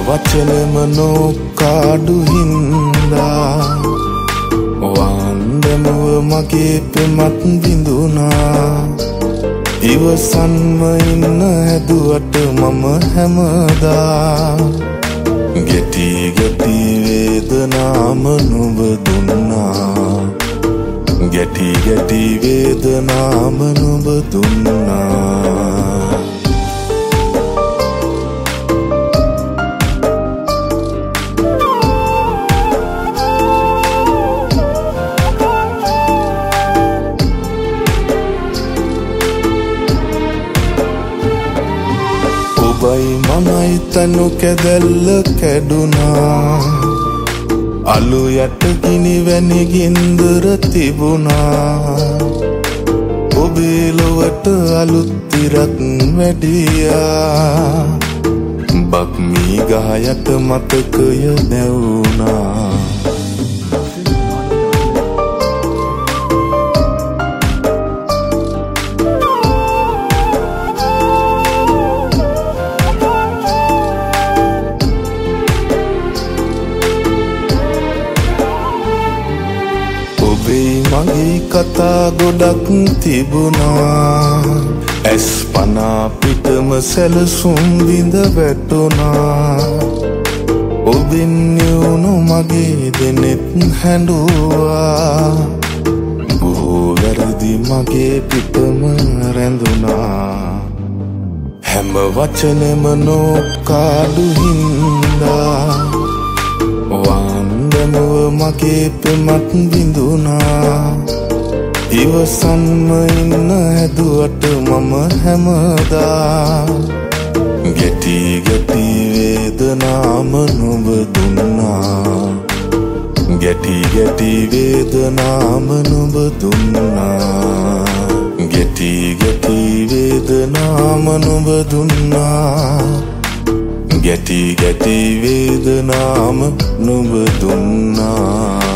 වචනම නොකාඩු හින්දා වන්දමුව මගේ පෙමත් බිඳුනා ඉවසන්ම ඉන්න හැදුවට මම හැමදා ගැටි ගැටි වේදනාම නුඹ දුන්නා ගැටි ගැටි වේදනාම නුඹ දුන්නා ඔබයි මමයි තනු කැදැල්ල කැඩුනා අලු යට ගිනි වැනි ගින්දර තිබුණා ඔබේ ලොවට අලුත් ඉරක් වැඩියා බක් මී ගහ යට මතකය නැවුණා මගේ කතා ගොඩක් තිබුණා ඇස් පනා පිටම සැලසුම් විඳ වැටුණා ඔබෙන් යුණු මගේ දෙනෙත් හැඬුවා බොහෝ වැරදි මගේ පිටම රැඳුණා හැම වචනෙම නොකාඩු හින්දා වන්දමුව මගේ පෙමත් බිඳුනා ඉවසන්ම ඉන්න හැදුවට මම හැමදා ගැටි ගැටි වේදනාම නුඹ දුන්නා ගැටි ගැටි වේදනාම නුඹ දුන්නා ගැටි ගැටි වේදනාම නුඹ දුන්නා ගැටි ගැටි වේදනාම නුඹ දුන්නා